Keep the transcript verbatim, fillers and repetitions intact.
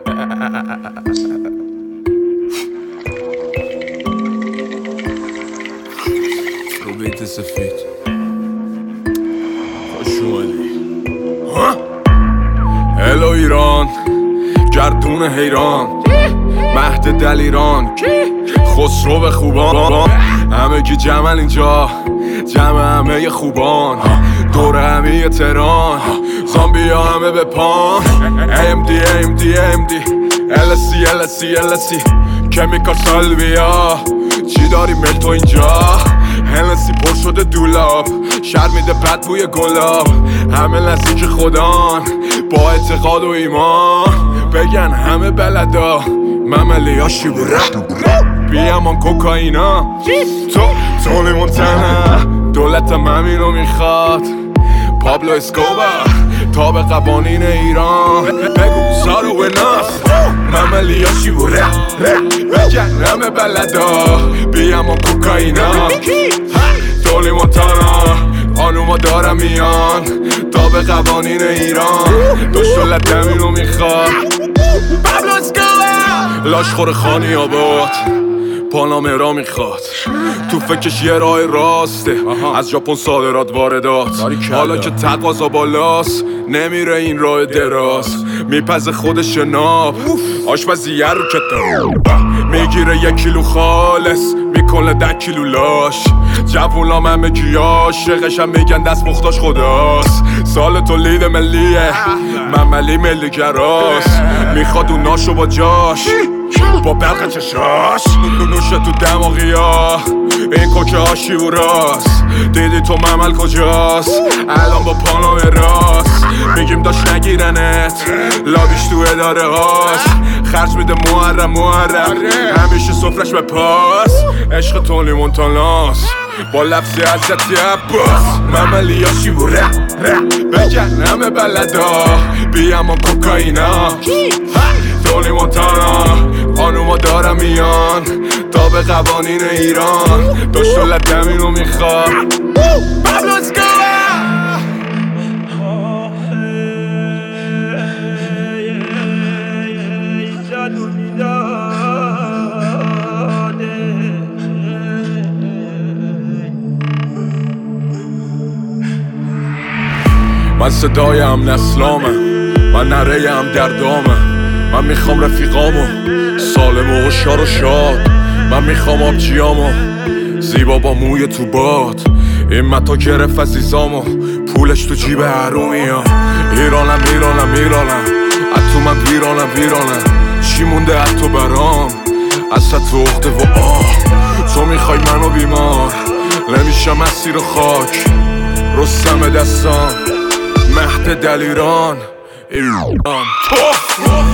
رو بیت سفید خوش اومدی. هلو ایران، گردون حیران، مهد دلیران، خسرو خوبان، همه کی جمعن اینجا، جمع همه خوبان، دور همه تهران، زامبی ها همه به پان. ام دی ام دی ام دی السی السی السی کمیکال سالویا، چی داری مل تو اینجا؟ هنسی پر شده دولاب، شر میده بد بوی گلاب، همه نزدیک خدان با اعتقاد و ایمان، بگن همه بلدا مملی ها شیبوره بیامان کوکائینا، تو تونی مونتانا، دولتم همینو میخواد، پابلو اسکوبار تا به قوانین ایران، بگو سارو و ناس مملی ها شیبوره بگن همه بلدا بیامان کوکائینا، تونی مونتانا خانوما دارم میان تا به قوانین ایران، دوش دولت همینو میخواد، پابلو اسکوبار لاشخور خانی آباد پانامرا میخواد، تو فکرش یه راه راسته، از ژاپن صادرات واردات، حالا که تقاضا بالاست نمیره این راه دراز، میپزه خودش ناب آشپزیه رو کتاب، میگیره یک کیلو خالص میکنه ده کیلو لاش، جوونام همه کی عاشقش هم میگن دست مختاش خداست، سال تولید ملیه مملی ملی گراست، میخواد اون ناشو با جاش با برق چشاش، نوشه تو دماغی ها این کوکه ها شیوراست، دیدی تو ممل کجاست الان با پانام راست، میگیم داشت نگیرنت لابیش تو اداره هاست، خرج میده محرم محرم همیشه سفرش به پاس، عشق تونی مونتاناست با لفظی حضرتی عباس، مملی ها شیوره بگن همه بلدا بیامان کوکائینا، تونی مونتانا خانوما دارم میان تا به قوانین ایران، دوش دولت همینو میخواد، پابلو اسکوبار من صدای هم نسلامم، من نره هم دردامم، من میخوام رفیقامو سالم و هوشیار و شاد، من میخوام آبجیامو زیبا با موی تو باد، این متا گرفت عزیزامو پولش تو جیب حرومیا، ایرانم ایرانم ایرانم از تو من ویرانم ویرانم، چی مونده از تو برام از تو اخته و آه، تو میخوای منو بیمار نمیشم اسیر خاک، رستم دستان مهد دلیران ایران.